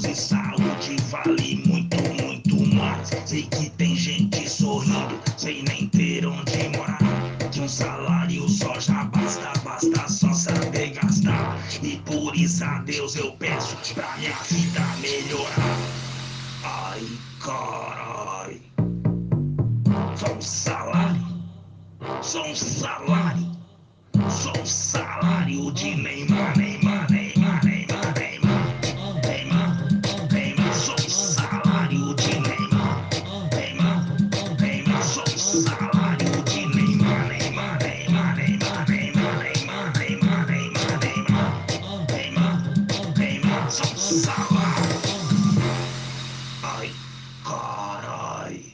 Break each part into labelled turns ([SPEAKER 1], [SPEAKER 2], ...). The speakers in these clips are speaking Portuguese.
[SPEAKER 1] e saúde vale muito, muito mais. Sei que tem gente sorrindo sem nem ter onde morar, que um salário só já basta, basta só saber gastar. E por isso a Deus eu peço pra minha vida melhorar. Ai, carai, só um salário, só um salário, só um salário de Neymar, Neymar, Neymar, Neymar, Neymar, Neymar, Neymar, só um salário de Neymar, Neymar, Neymar, só um salário de Neymar, Neymar, Neymar, Neymar, Neymar, Neymar, Neymar, Neymar, Neymar, Neymar, Neymar, só um salário. Ai, carai.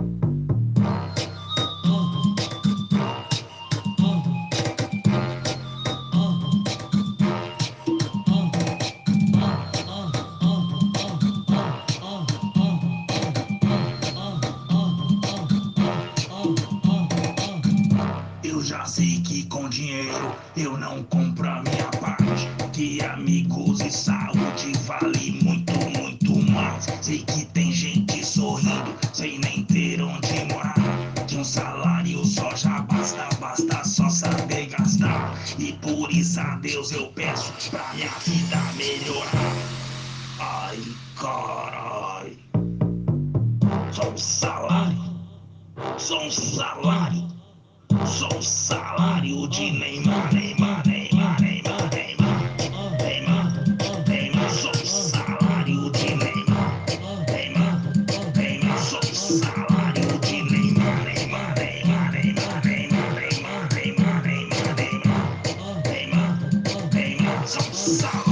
[SPEAKER 1] Eu já sei que com dinheiro eu não compro a minha parte, que amigos e saúde vale muito, muito mais. Sei que tem gente sorrindo sem nem ter onde morar, que um salário só já basta, basta só saber gastar. E por isso a Deus eu peço pra minha vida melhorar. Ai, carai, só um salário, só um salário, só um salário de Neymar, Neymar, Neymar, Neymar, Neymar, Neymar, Neymar, só um salário de Neymar, Neymar, Neymar, só um salário de Neymar, Neymar, Neymar, Neymar, Neymar, Neymar, Neymar, Neymar, Neymar, Neymar, Neymar, só um salário.